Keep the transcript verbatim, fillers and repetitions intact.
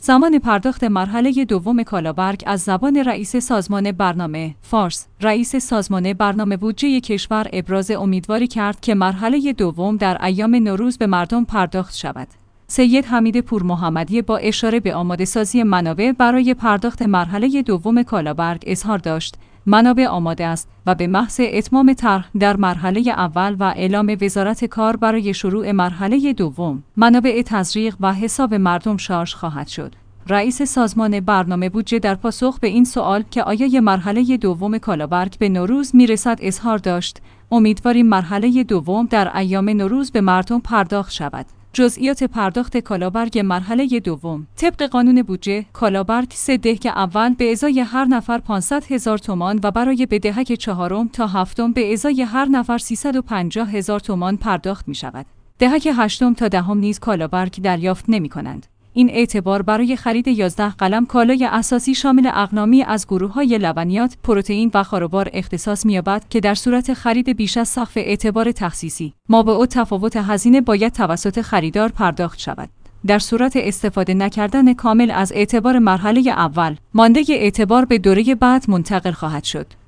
زمان پرداخت مرحله دوم کالابرگ از زبان رئیس سازمان برنامه فارس. رئیس سازمان برنامه بودجه کشور ابراز امیدواری کرد که مرحله دوم در ایام نوروز به مردم پرداخت شود. سید حمید پورمحمدی با اشاره به آماده‌سازی منابع برای پرداخت مرحله دوم کالابرگ اظهار داشت: منابع آماده است و به محض اتمام طرح در مرحله اول و اعلام وزارت کار برای شروع مرحله دوم، منابع تزریق و حساب مردم شارژ خواهد شد. رئیس سازمان برنامه بودجه در پاسخ به این سوال که آیا مرحله دوم کالابرگ به نوروز میرسد اظهار داشت: امیدواریم مرحله دوم در ایام نوروز به مردم پرداخت شود. جزئیات پرداخت کالابرگ مرحله دوم: طبق قانون بودجه، کالابرگ سه دهک اول به ازای هر نفر پانصد هزار تومان و برای بدهک چهارم تا هفتم به ازای هر نفر سیصد و پنجاه هزار تومان پرداخت می شود. دهک هشتم تا دهم نیز کالابرگ دریافت نمی کنند. این اعتبار برای خرید یازده قلم کالای اساسی شامل اقلامی از گروه‌های لبنیات، پروتئین و خاروبار اختصاص می‌یابد که در صورت خرید بیش از سقف اعتبار تخصیصی، مابعد تفاوت هزینه باید توسط خریدار پرداخت شود. در صورت استفاده نکردن کامل از اعتبار مرحله اول، مانده اعتبار به دوره بعد منتقل خواهد شد.